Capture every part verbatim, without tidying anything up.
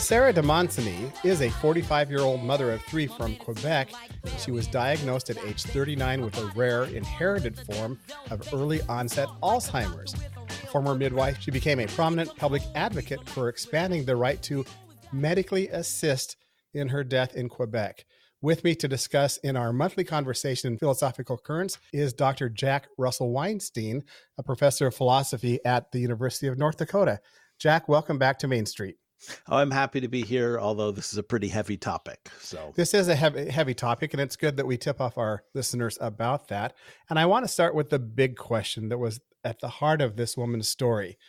Sarah de Monsigny is a forty-five-year-old mother of three from Quebec. She was diagnosed at age thirty-nine with a rare inherited form of early onset Alzheimer's. A former midwife, she became a prominent public advocate for expanding the right to medically assist in her death in Quebec. With me to discuss in our monthly conversation in Philosophical Currents is Doctor Jack Russell Weinstein, a professor of philosophy at the University of North Dakota. Jack, welcome back to Main Street. Oh, I'm happy to be here, although this is a pretty heavy topic. So this is a heavy, heavy topic, and it's good that we tip off our listeners about that. And I want to start with the big question that was at the heart of this woman's story.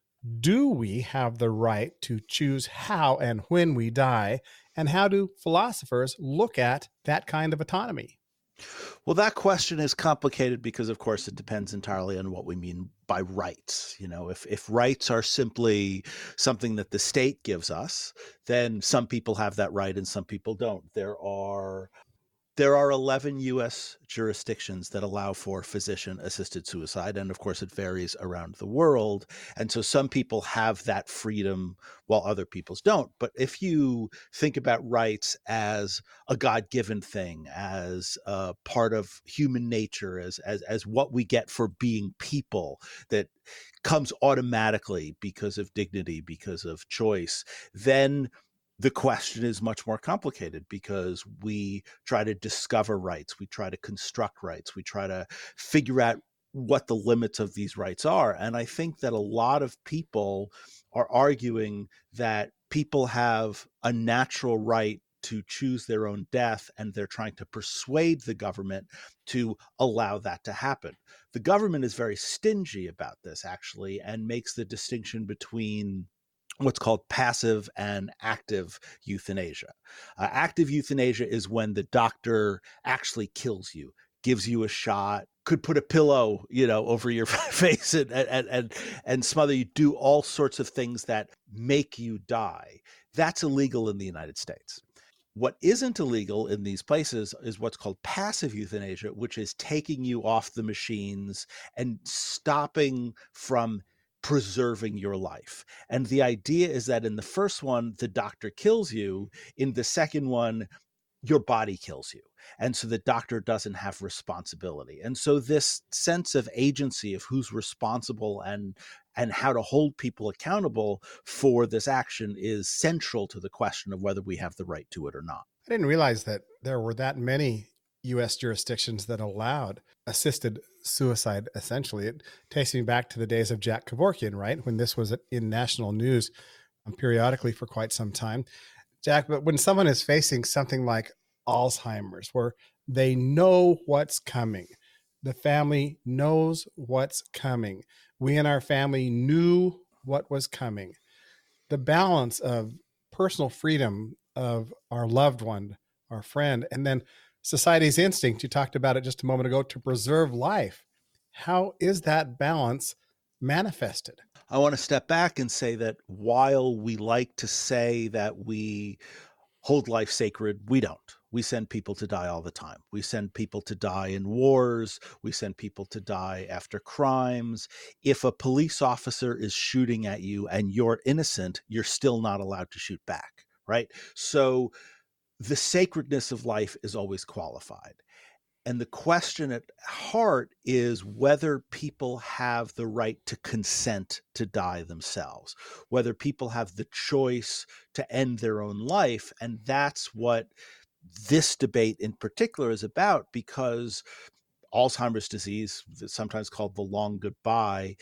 Do we have the right to choose how and when we die? And how do philosophers look at that kind of autonomy? Well, that question is complicated because, of course, it depends entirely on what we mean by rights. You know, if if rights are simply something that the state gives us, then some people have that right and some people don't. There are There are eleven U S jurisdictions that allow for physician-assisted suicide, and of course it varies around the world. And so some people have that freedom while other people's don't. But if you think about rights as a God-given thing, as a part of human nature, as as as what we get for being people, that comes automatically because of dignity, because of choice, then the question is much more complicated because we try to discover rights, we try to construct rights, we try to figure out what the limits of these rights are. And I think that a lot of people are arguing that people have a natural right to choose their own death, and they're trying to persuade the government to allow that to happen. The government is very stingy about this, actually, and makes the distinction between what's called passive and active euthanasia. Uh, active euthanasia is when the doctor actually kills you, gives you a shot, could put a pillow, you know, over your face and and and and smother you, do all sorts of things that make you die. That's illegal in the United States. What isn't illegal in these places is what's called passive euthanasia, which is taking you off the machines and stopping from preserving your life. And the idea is that in the first one, the doctor kills you. In the second one, your body kills you. And so the doctor doesn't have responsibility. And so this sense of agency of who's responsible and and how to hold people accountable for this action is central to the question of whether we have the right to it or not. I didn't realize that there were that many U S jurisdictions that allowed assisted suicide, essentially. It takes me back to the days of Jack Kevorkian, right? When this was in national news um, periodically for quite some time. Jack, but when someone is facing something like Alzheimer's, where they know what's coming, the family knows what's coming. We in our family knew what was coming. The balance of personal freedom of our loved one, our friend, and then society's instinct, you talked about it just a moment ago, to preserve life. How is that balance manifested? I want to step back and say that while we like to say that we hold life sacred, we don't. We send people to die all the time. We send people to die in wars. We send people to die after crimes. If a police officer is shooting at you and you're innocent, you're still not allowed to shoot back, right? So the sacredness of life is always qualified. And the question at heart is whether people have the right to consent to die themselves, whether people have the choice to end their own life. And that's what this debate in particular is about, because Alzheimer's disease, sometimes called the long goodbye,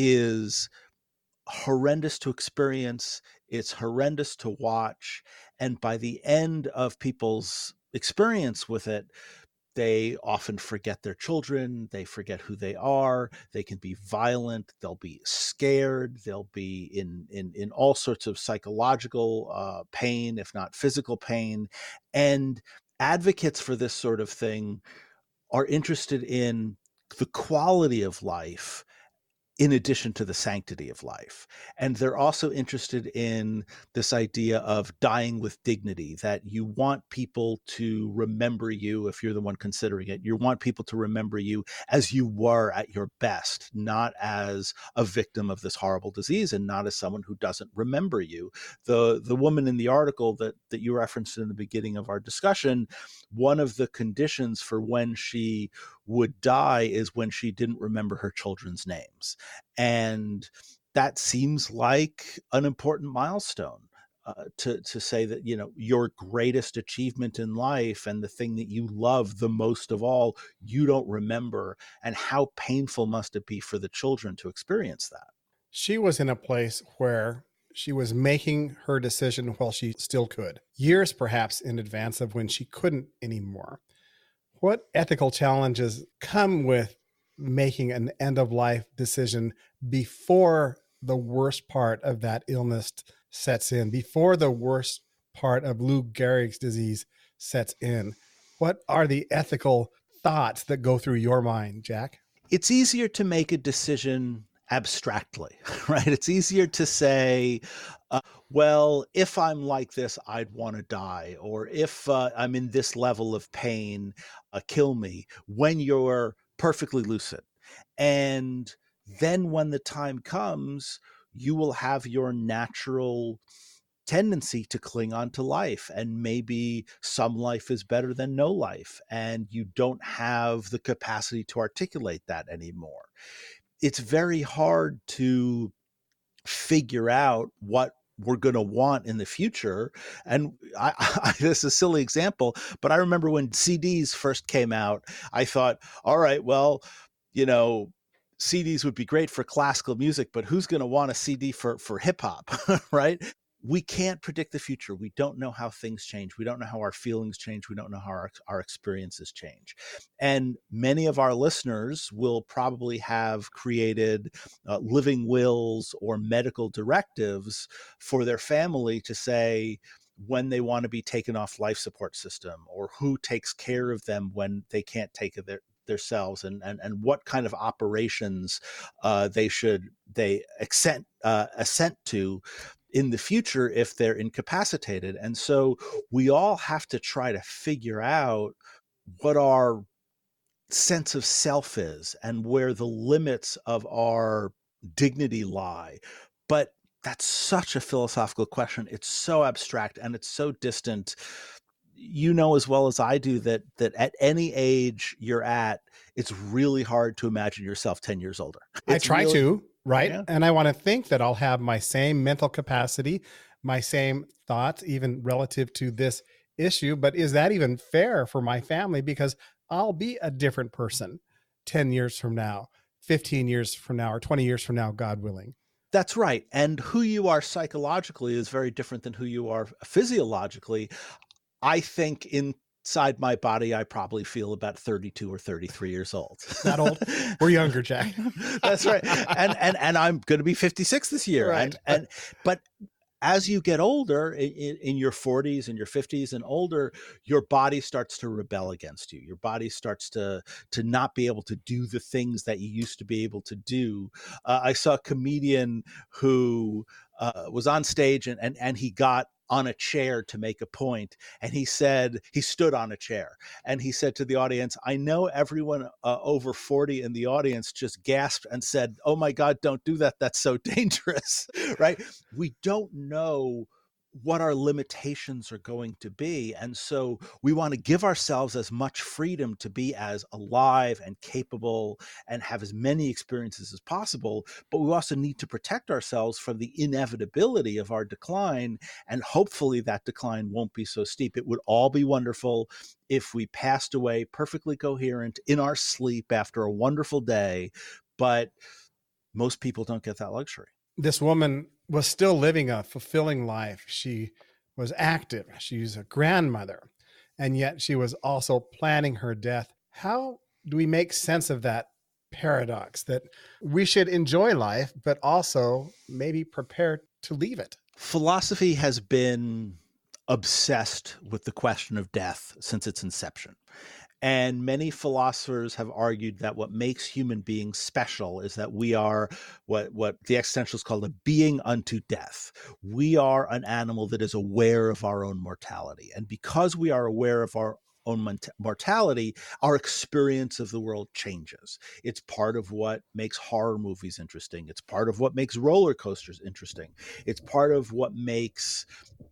is horrendous to experience. It's horrendous to watch. And by the end of people's experience with it, they often forget their children. They forget who they are. They can be violent. They'll be scared. They'll be in in in all sorts of psychological uh, pain, if not physical pain. And advocates for this sort of thing are interested in the quality of life in addition to the sanctity of life. And they're also interested in this idea of dying with dignity, that you want people to remember you, if you're the one considering it, you want people to remember you as you were at your best, not as a victim of this horrible disease and not as someone who doesn't remember you. The, the woman in the article that, that you referenced in the beginning of our discussion, one of the conditions for when she would die is when she didn't remember her children's names. And that seems like an important milestone, uh, to, to say that, you know, your greatest achievement in life and the thing that you love the most of all, you don't remember. And how painful must it be for the children to experience that? She was in a place where she was making her decision while she still could, years perhaps in advance of when she couldn't anymore. What ethical challenges come with making an end-of-life decision before the worst part of that illness sets in, before the worst part of Lou Gehrig's disease sets in? What are the ethical thoughts that go through your mind, Jack? It's easier to make a decision abstractly, right? It's easier to say, uh, well, if I'm like this, I'd want to die. Or if uh, I'm in this level of pain, uh, kill me, when you're perfectly lucid. And then when the time comes, you will have your natural tendency to cling on to life, and maybe some life is better than no life, and you don't have the capacity to articulate that anymore. It's very hard to figure out what we're going to want in the future. And I, I, this is a silly example, but I remember when C Ds first came out, I thought, all right, well, you know, C Ds would be great for classical music, but who's going to want a C D for, for hip hop, right? We can't predict the future. We don't know how things change. We don't know how our feelings change. We don't know how our, our experiences change. And many of our listeners will probably have created uh, living wills or medical directives for their family to say when they want to be taken off life support system, or who takes care of them when they can't take their themselves, and, and, and what kind of operations uh, they should they accent, uh, assent to in the future if they're incapacitated. And so we all have to try to figure out what our sense of self is and where the limits of our dignity lie. But that's such a philosophical question. It's so abstract and it's so distant. You know as well as I do that that at any age you're at, it's really hard to imagine yourself ten years older. It's I try really, to, right? Yeah. And I want to think that I'll have my same mental capacity, my same thoughts, even relative to this issue. But is that even fair for my family? Because I'll be a different person ten years from now, fifteen years from now, or twenty years from now, God willing. That's right. And who you are psychologically is very different than who you are physiologically. I think inside my body, I probably feel about thirty-two or thirty-three years old. Not old. We're younger, Jack. That's right. And and and I'm going to be fifty-six this year. Right. And and but as you get older, in, in your forties and your fifties and older, your body starts to rebel against you. Your body starts to to not be able to do the things that you used to be able to do. Uh, I saw a comedian who uh, was on stage and, and and he got on a chair to make a point. And he said, he stood on a chair and he said to the audience, I know everyone uh, over forty in the audience just gasped and said, oh my God, don't do that. That's so dangerous, right? We don't know what our limitations are going to be. And so we want to give ourselves as much freedom to be as alive and capable and have as many experiences as possible. But we also need to protect ourselves from the inevitability of our decline. And hopefully that decline won't be so steep. It would all be wonderful if we passed away perfectly coherent in our sleep after a wonderful day. But most people don't get that luxury. This woman was still living a fulfilling life. She was active. She's a grandmother, and yet she was also planning her death. How do we make sense of that paradox that we should enjoy life, but also maybe prepare to leave it? Philosophy has been obsessed with the question of death since its inception. And many philosophers have argued that what makes human beings special is that we are what, what the existentialists call a being unto death. We are an animal that is aware of our own mortality. And because we are aware of our own mortality, our experience of the world changes. It's part of what makes horror movies interesting. It's part of what makes roller coasters interesting. It's part of what makes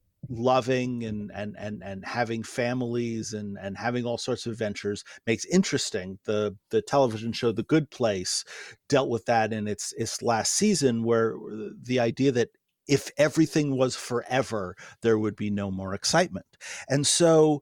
loving and and and and having families and and having all sorts of adventures makes interesting. The the television show The Good Place dealt with that in its its last season, where the idea that if everything was forever, there would be no more excitement. And so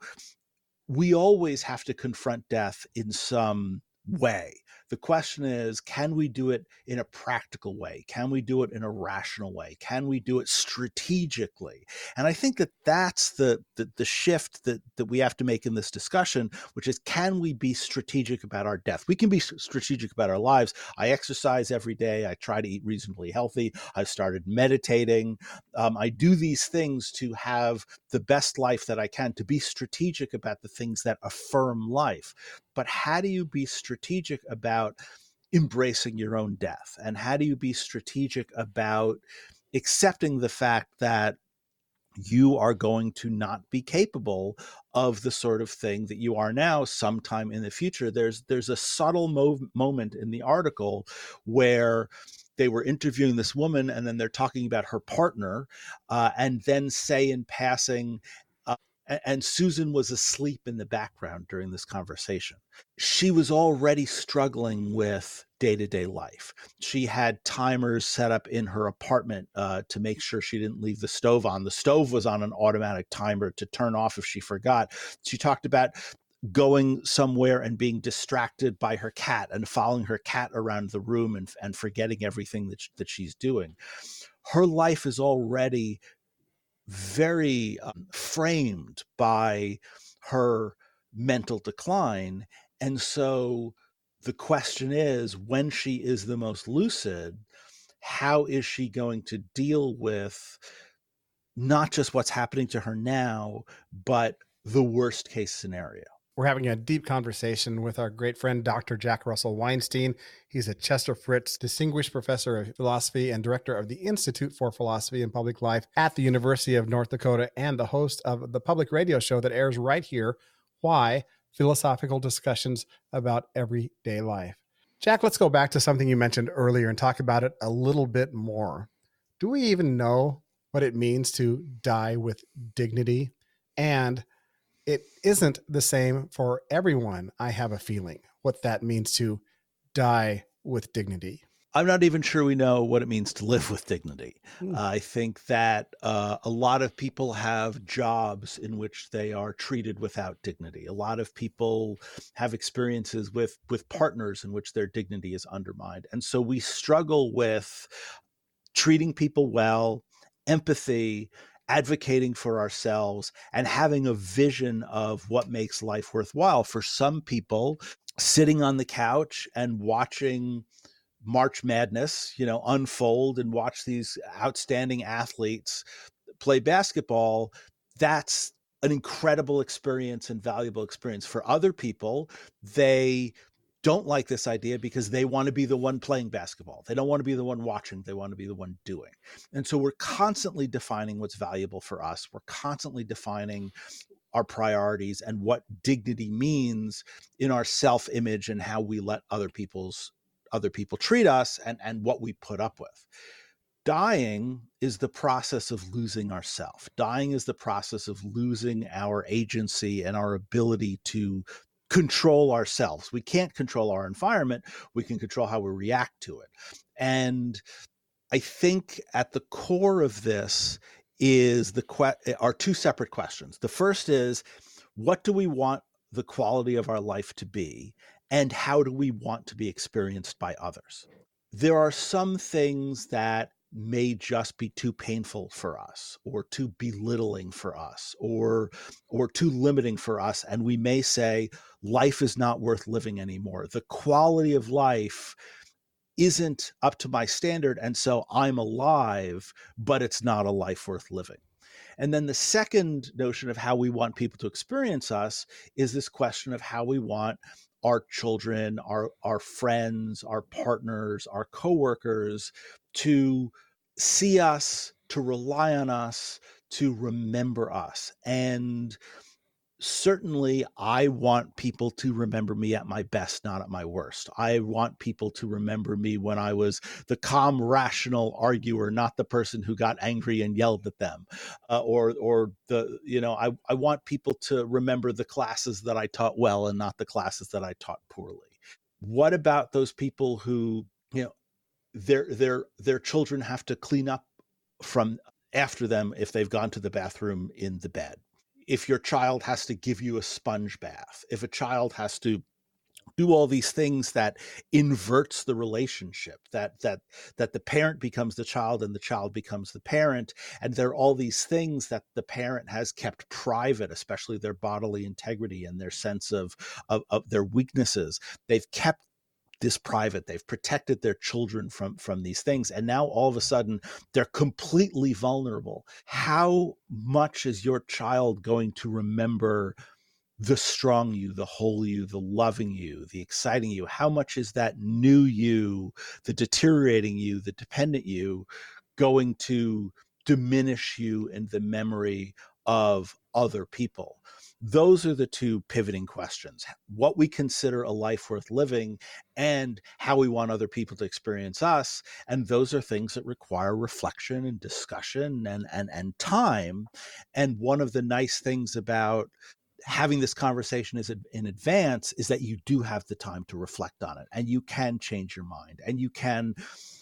we always have to confront death in some way. The question is, can we do it in a practical way? Can we do it in a rational way? Can we do it strategically? And I think that that's the, the, the shift that, that we have to make in this discussion, which is, can we be strategic about our death? We can be strategic about our lives. I exercise every day. I try to eat reasonably healthy. I've started meditating. Um, I do these things to have the best life that I can, to be strategic about the things that affirm life. But how do you be strategic about embracing your own death? And how do you be strategic about accepting the fact that you are going to not be capable of the sort of thing that you are now sometime in the future? There's there's a subtle mo- moment in the article where they were interviewing this woman, and then they're talking about her partner, uh, and then say in passing, uh, and Susan was asleep in the background during this conversation. She was already struggling with day-to-day life. She had timers set up in her apartment uh, to make sure she didn't leave the stove on. The stove was on an automatic timer to turn off if she forgot. She talked about going somewhere and being distracted by her cat and following her cat around the room and, and forgetting everything that, that she's doing. Her life is already very um, framed by her mental decline. And so the question is, when she is the most lucid, how is she going to deal with not just what's happening to her now, but the worst case scenario? We're having a deep conversation with our great friend, Doctor Jack Russell Weinstein. He's a Chester Fritz Distinguished Professor of Philosophy and Director of the Institute for Philosophy and Public Life at the University of North Dakota, and the host of the public radio show that airs right here, Why? Philosophical Discussions about Everyday Life. Jack, let's go back to something you mentioned earlier and talk about it a little bit more. Do we even know what it means to die with dignity? And it isn't the same for everyone, I have a feeling, what that means to die with dignity. I'm not even sure we know what it means to live with dignity. Mm. Uh, I think that uh, a lot of people have jobs in which they are treated without dignity. A lot of people have experiences with, with partners in which their dignity is undermined. And so we struggle with treating people well, empathy, advocating for ourselves, and having a vision of what makes life worthwhile. For some people, sitting on the couch and watching March Madness, you know, unfold and watch these outstanding athletes play basketball, that's an incredible experience and valuable experience. For other people, they don't like this idea because they want to be the one playing basketball. They don't want to be the one watching. They want to be the one doing. And so we're constantly defining what's valuable for us. We're constantly defining our priorities and what dignity means in our self-image and how we let other people's other people treat us, and, and what we put up with. Dying is the process of losing ourself. Dying is the process of losing our agency and our ability to control ourselves. We can't control our environment. We can control how we react to it. And I think at the core of this is the que- are two separate questions. The first is, what do we want the quality of our life to be? And how do we want to be experienced by others? There are some things that may just be too painful for us, or too belittling for us, or or too limiting for us. And we may say, life is not worth living anymore. The quality of life isn't up to my standard, and so I'm alive, but it's not a life worth living. And then the second notion of how we want people to experience us is this question of how we want our children, our, our friends, our partners, our coworkers to see us, to rely on us, to remember us. And certainly I want people to remember me at my best, not at my worst. I want people to remember me when I was the calm, rational arguer, not the person who got angry and yelled at them. Uh, or, or the, you know, I, I want people to remember the classes that I taught well and not the classes that I taught poorly. What about those people who, you know, their, their, their children have to clean up from after them if they've gone to the bathroom in the bed? If your child has to give you a sponge bath, if a child has to do all these things that inverts the relationship, that that that the parent becomes the child and the child becomes the parent, and there are all these things that the parent has kept private, especially their bodily integrity and their sense of of, of their weaknesses. They've kept this private. They've protected their children from from these things, and now all of a sudden they're completely vulnerable. How much is your child going to remember the strong you, the whole you, the loving you, the exciting you? How much is that new you, the deteriorating you, the dependent you, going to diminish you in the memory of other people? Those are the two pivoting questions: what we consider a life worth living and how we want other people to experience us. And those are things that require reflection and discussion and, and, and time. And one of the nice things about having this conversation is in advance is that you do have the time to reflect on it, and you can change your mind, and you can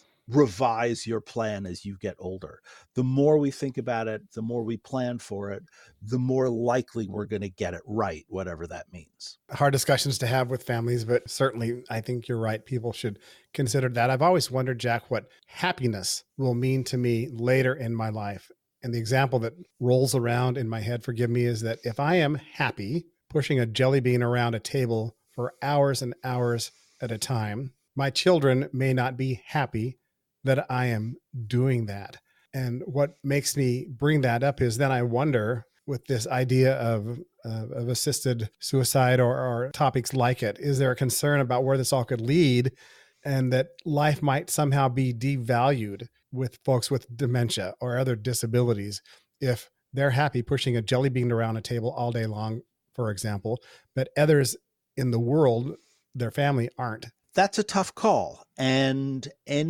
revise your plan as you get older. The more we think about it, the more we plan for it, the more likely we're going to get it right, whatever that means. Hard discussions to have with families, but certainly I think you're right. People should consider that. I've always wondered, Jack, what happiness will mean to me later in my life. And the example that rolls around in my head, forgive me, is that if I am happy pushing a jelly bean around a table for hours and hours at a time, my children may not be happy that I am doing that. And what makes me bring that up is then I wonder, with this idea of uh, of assisted suicide or, or topics like it, is there a concern about where this all could lead, and that life might somehow be devalued with folks with dementia or other disabilities if they're happy pushing a jelly bean around a table all day long, for example, but others in the world, their family, aren't? That's a tough call. And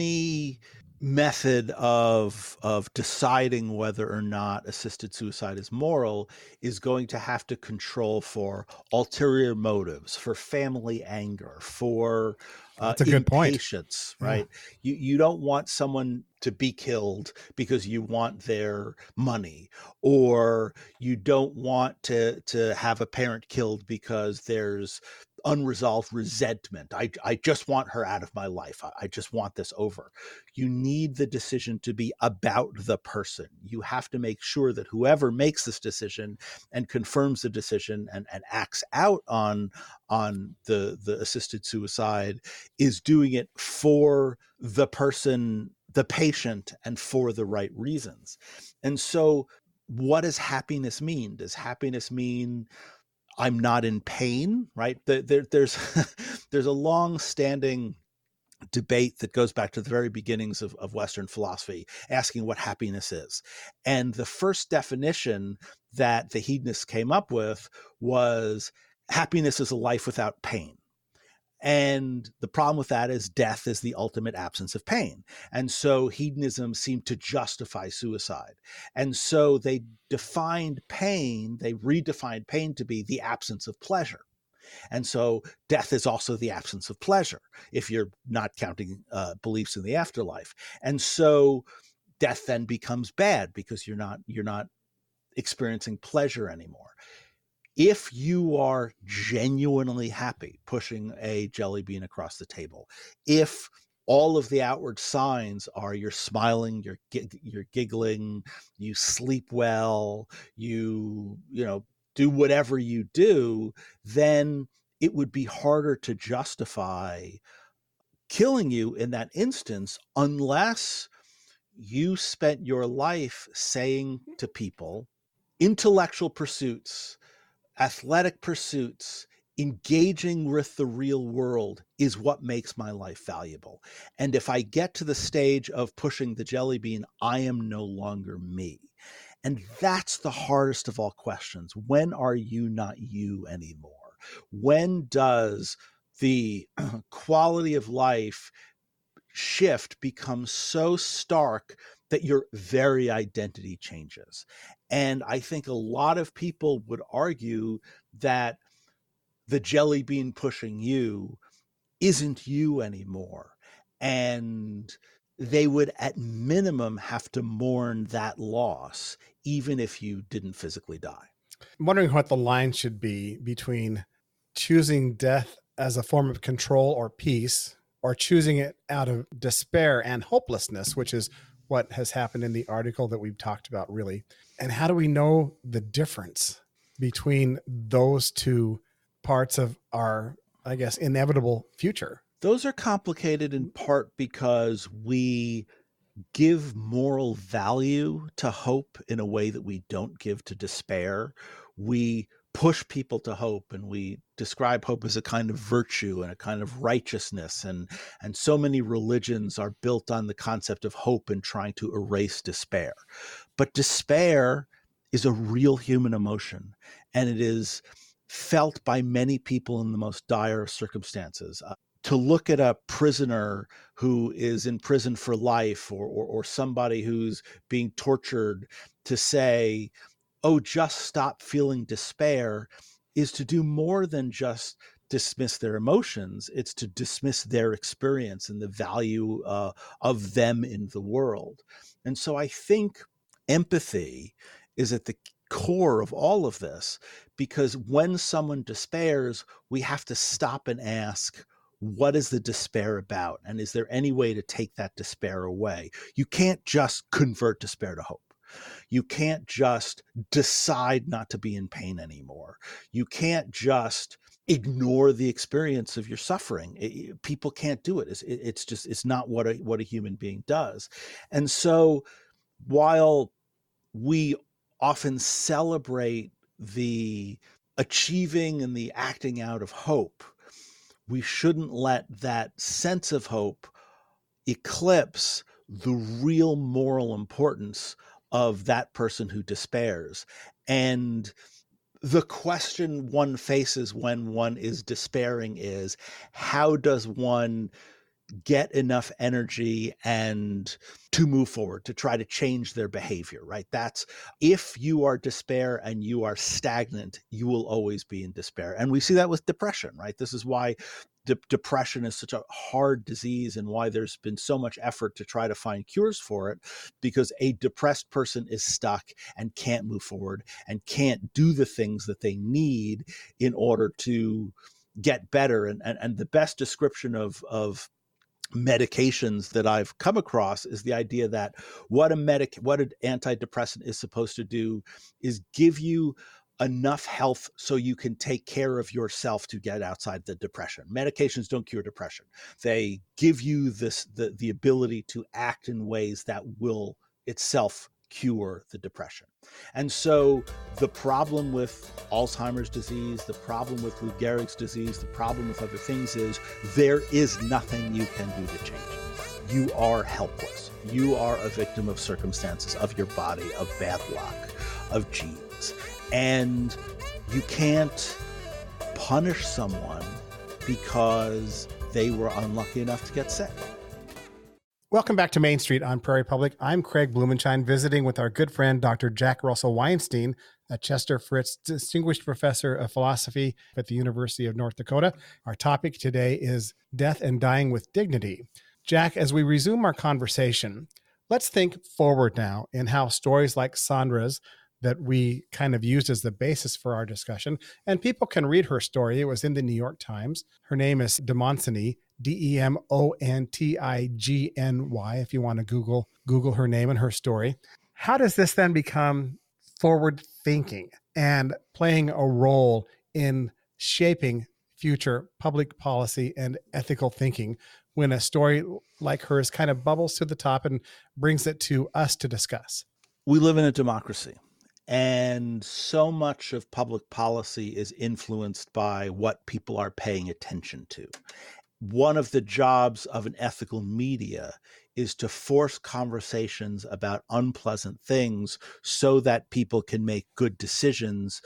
any method of of deciding whether or not assisted suicide is moral is going to have to control for ulterior motives, for family anger, for uh, That's a good point. impatience, right? Yeah. You you don't want someone to be killed because you want their money, or you don't want to to have a parent killed because there's unresolved resentment. I, I just want her out of my life. I, I just want this over. You need the decision to be about the person. You have to make sure that whoever makes this decision and confirms the decision and, and acts out on, on the, the assisted suicide is doing it for the person, the patient, and for the right reasons. And so what does happiness mean? Does happiness mean I'm not in pain, right? There, there, there's there's a long-standing debate that goes back to the very beginnings of, of Western philosophy, asking what happiness is. And the first definition that the hedonists came up with was happiness is a life without pain. And the problem with that is death is the ultimate absence of pain. And so hedonism seemed to justify suicide. And so they defined pain, they redefined pain to be the absence of pleasure. And so death is also the absence of pleasure, if you're not counting uh, beliefs in the afterlife. And so death then becomes bad because you're not, you're not experiencing pleasure anymore. If you are genuinely happy pushing a jelly bean across the table, if all of the outward signs are you're smiling, you're you're giggling, you sleep well, you you know do whatever you do, then it would be harder to justify killing you in that instance unless you spent your life saying to people, intellectual pursuits, athletic pursuits, engaging with the real world is what makes my life valuable. And if I get to the stage of pushing the jelly bean, I am no longer me. And that's the hardest of all questions. When are you not you anymore? When does the quality of life shift become so stark that your very identity changes? And I think a lot of people would argue that the jelly bean pushing you isn't you anymore. And they would at minimum have to mourn that loss, even if you didn't physically die. I'm wondering what the line should be between choosing death as a form of control or peace, or choosing it out of despair and hopelessness, which is what has happened in the article that we've talked about, really. And how do we know the difference between those two parts of our, I guess, inevitable future? Those are complicated in part because we give moral value to hope in a way that we don't give to despair. We push people to hope, and we describe hope as a kind of virtue and a kind of righteousness. And, and so many religions are built on the concept of hope and trying to erase despair. But despair is a real human emotion, and it is felt by many people in the most dire of circumstances. Uh, to look at a prisoner who is in prison for life, or, or, or somebody who's being tortured, to say, oh, just stop feeling despair, is to do more than just dismiss their emotions. It's to dismiss their experience and the value uh, of them in the world. And so I think empathy is at the core of all of this, because when someone despairs, we have to stop and ask, what is the despair about? And is there any way to take that despair away? You can't just convert despair to hope. You can't just decide not to be in pain anymore. You can't just ignore the experience of your suffering. It, people can't do it. It's, it. it's just, it's not what a, what a human being does. And so while we often celebrate the achieving and the acting out of hope, we shouldn't let that sense of hope eclipse the real moral importance of that person who despairs. And the question one faces when one is despairing is, how does one get enough energy and to move forward, to try to change their behavior, right? That's, if you are despair and you are stagnant, you will always be in despair. And we see that with depression, right? This is why de- depression is such a hard disease, and why there's been so much effort to try to find cures for it, because a depressed person is stuck and can't move forward and can't do the things that they need in order to get better. And, and, and the best description of, of medications that I've come across is the idea that what a medic, what an antidepressant is supposed to do is give you enough health so you can take care of yourself to get outside the depression. Medications don't cure depression. They give you this, the, the ability to act in ways that will itself cure the depression. And so the problem with Alzheimer's disease, the problem with Lou Gehrig's disease, the problem with other things is there is nothing you can do to change it. You are helpless. You are a victim of circumstances, of your body, of bad luck, of genes. And you can't punish someone because they were unlucky enough to get sick. Welcome back to Main Street on Prairie Public. I'm Craig Blumenshine, visiting with our good friend, Doctor Jack Russell Weinstein, a Chester Fritz Distinguished Professor of Philosophy at the University of North Dakota. Our topic today is death and dying with dignity. Jack, as we resume our conversation, let's think forward now in how stories like Sandra's that we kind of used as the basis for our discussion, and people can read her story. It was in the New York Times. Her name is Demontigny, D E M O N T I G N Y, if you want to Google Google her name and her story. How does this then become forward thinking and playing a role in shaping future public policy and ethical thinking when a story like hers kind of bubbles to the top and brings it to us to discuss? We live in a democracy, and so much of public policy is influenced by what people are paying attention to. One of the jobs of an ethical media is to force conversations about unpleasant things so that people can make good decisions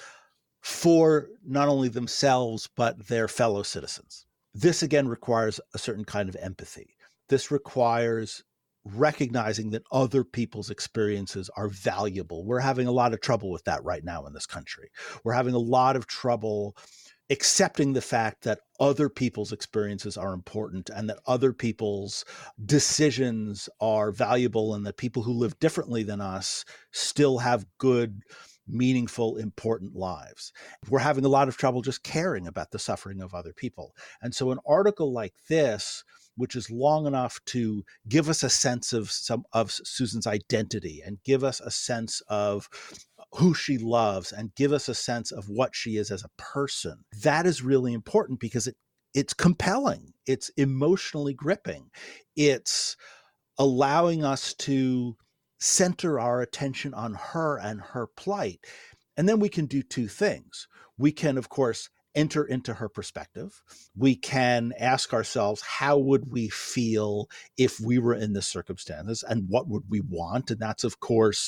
for not only themselves, but their fellow citizens. This, again, requires a certain kind of empathy. This requires recognizing that other people's experiences are valuable. We're having a lot of trouble with that right now in this country. We're having a lot of trouble accepting the fact that other people's experiences are important and that other people's decisions are valuable and that people who live differently than us still have good, meaningful, important lives. We're having a lot of trouble just caring about the suffering of other people. And so an article like this, which is long enough to give us a sense of some of Susan's identity and give us a sense of who she loves and give us a sense of what she is as a person. That is really important because it it's compelling. It's emotionally gripping. It's allowing us to center our attention on her and her plight. And then we can do two things. We can, of course, enter into her perspective. We can ask ourselves, how would we feel if we were in this circumstances and what would we want? And that's, of course,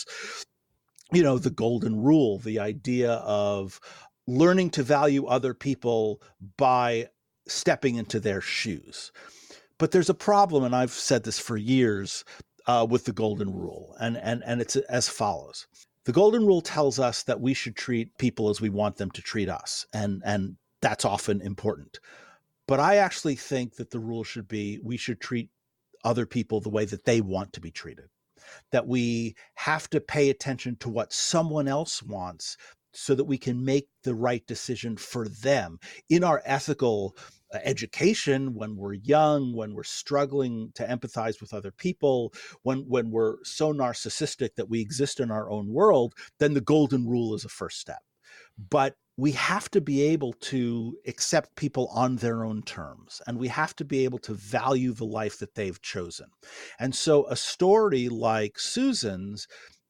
you know, the golden rule, the idea of learning to value other people by stepping into their shoes. But there's a problem, and I've said this for years, uh, with the golden rule, and, and, and it's as follows. The golden rule tells us that we should treat people as we want them to treat us, and, and that's often important. But I actually think that the rule should be we should treat other people the way that they want to be treated, that we have to pay attention to what someone else wants so that we can make the right decision for them. In our ethical education, when we're young, when we're struggling to empathize with other people, when, when we're so narcissistic that we exist in our own world, then the golden rule is a first step. But we have to be able to accept people on their own terms, and we have to be able to value the life that they've chosen. And so a story like Susan's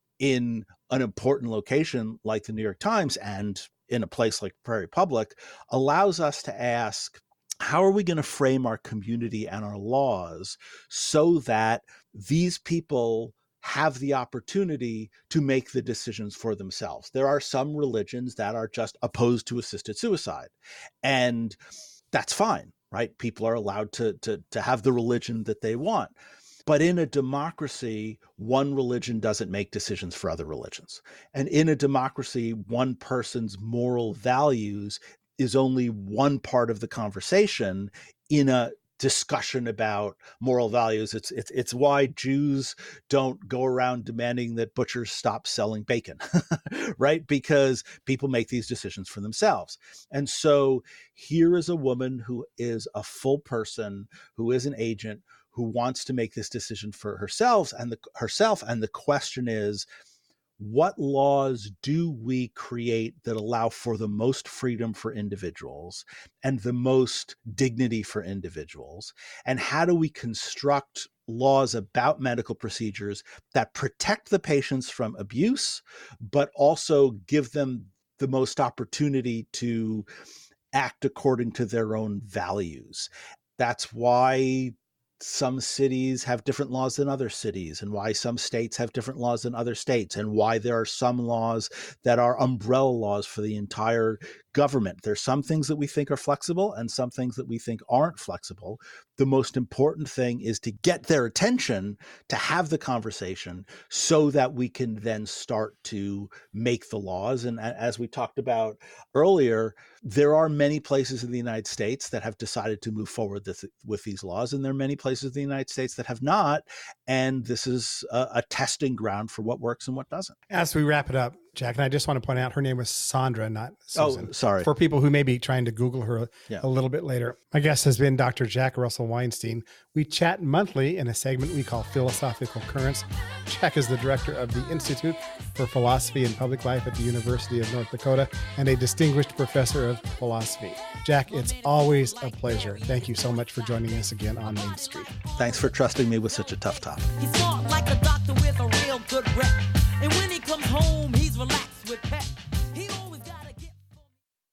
in an important location like the New York Times and in a place like Prairie Public allows us to ask, how are we going to frame our community and our laws so that these people have the opportunity to make the decisions for themselves? There are some religions that are just opposed to assisted suicide, and that's fine, right? People are allowed to, to, to have the religion that they want. But in a democracy, one religion doesn't make decisions for other religions. And in a democracy, one person's moral values is only one part of the conversation in a discussion about moral values. It's it's it's why Jews don't go around demanding that butchers stop selling bacon, right? Because people make these decisions for themselves. And so here is a woman who is a full person, who is an agent, who wants to make this decision for herself and the herself. And the question is, what laws do we create that allow for the most freedom for individuals and the most dignity for individuals? And how do we construct laws about medical procedures that protect the patients from abuse, but also give them the most opportunity to act according to their own values? That's why some cities have different laws than other cities, and why some states have different laws than other states, and why there are some laws that are umbrella laws for the entire government. There's some things that we think are flexible and some things that we think aren't flexible. The most important thing is to get their attention, to have the conversation so that we can then start to make the laws. And as we talked about earlier, there are many places in the United States that have decided to move forward with, with these laws, and there are many places in the United States that have not. And this is a, a testing ground for what works and what doesn't. As we wrap it up, Jack. And I just want to point out her name was Sandra, not Susan. Oh, sorry. For people who may be trying to Google her Yeah. a little bit later. My guest has been Doctor Jack Russell Weinstein. We chat monthly in a segment we call Philosophical Currents. Jack is the director of the Institute for Philosophy and Public Life at the University of North Dakota and a distinguished professor of philosophy. Jack, it's always a pleasure. Thank you so much for joining us again on Main Street. Thanks for trusting me with such a tough topic. He's smart like a doctor with a real good rep. And when he comes home, he's relaxed with pep.